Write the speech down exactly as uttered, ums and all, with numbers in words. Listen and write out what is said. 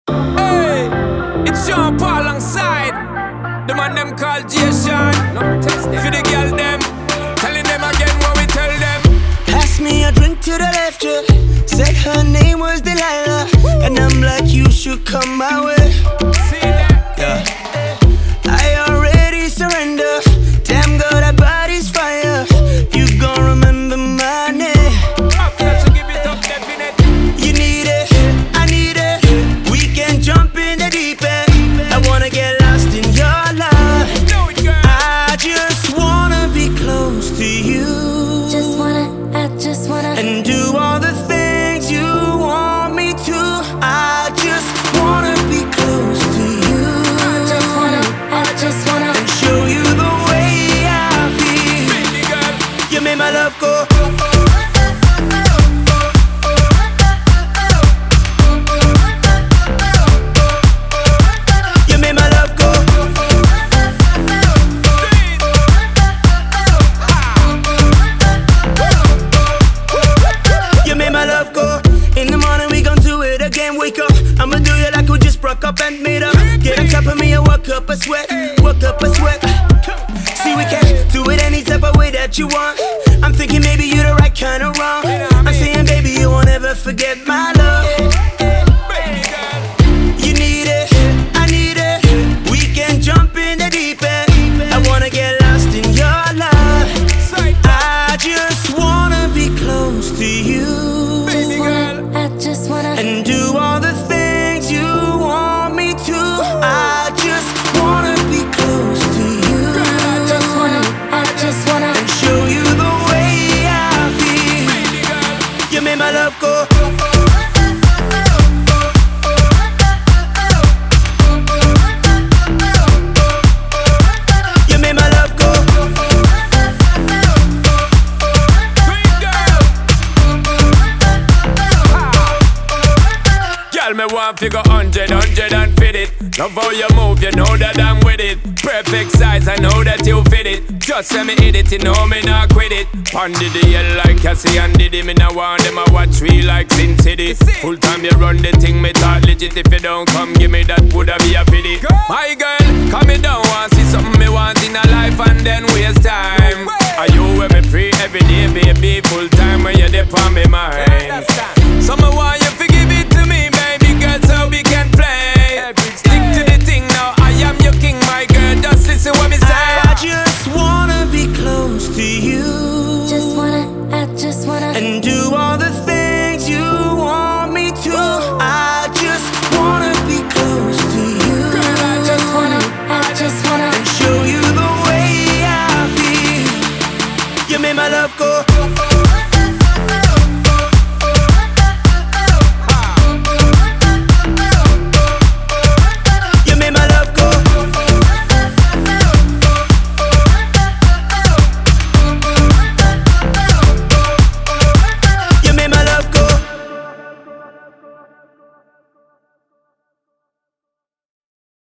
Hey, it's Sean Paul alongside the man them called Jason. For the girl them, telling them again what we tell them. Pass me a drink to the left, yeah. Said her name was Delilah, and I'm like, you should come my way. See that? Yeah. I already surrender. Damn girl, that body's fire. You gon' remember my name. Up here to give it up, definite. You need it, I need it. We can jump in the deep end. I wanna get lost in your love. Know it, girl. I just wanna be close to you. Just wanna, I just wanna And do all the things you want me to. I just wanna be close to you. I just wanna, I just wanna And show you the way I feel. Baby girl, You made my love go. You made my love go. You made my love go. In the morning we gon' do it again. Wake up, I'ma do you like we just broke up and made up. Get on top of me and work up a sweat, work up a sweat. See, we can do it any type of way that you want. I'm thinking maybe you're the right kind of wrong. I'm saying, baby, you won't ever forget my love. baby girl. You need it, I need it. We can jump in the deep end. I wanna get lost in your love. Sight, I just wanna be close to you. baby girl. I just wanna And do all the things you want me to. I just wanna be close to you. I just wanna, I just wanna And show you the way I feel. Baby girl, You made my love go. You made my love go. green girl. Girl, me want figure hundred, hundred and fit it. Love how you move, you know that I'm with it. Perfect size, I know that you fit it. Just let me hit it, you know me not quit it. Pondy the hell like Cassie and Diddy. Me now want them a watch me like Sin City. Full time you run the thing, me talk legit. If you don't come, give me that, woulda be a pity. My girl, come me down, want see something me want in a life and then waste time. Are you with me free every day, baby? Full time when you're there on me mind. So me want you forgive it to me, baby girl, so we can play. Stick to the thing now, I am your king, my girl. Just listen what me say. I just wanna be close to you. Just wanna, I just wanna And do all the things you want me to. I just wanna be close to you. I just wanna, I just wanna And show you the way I feel. You made my love go.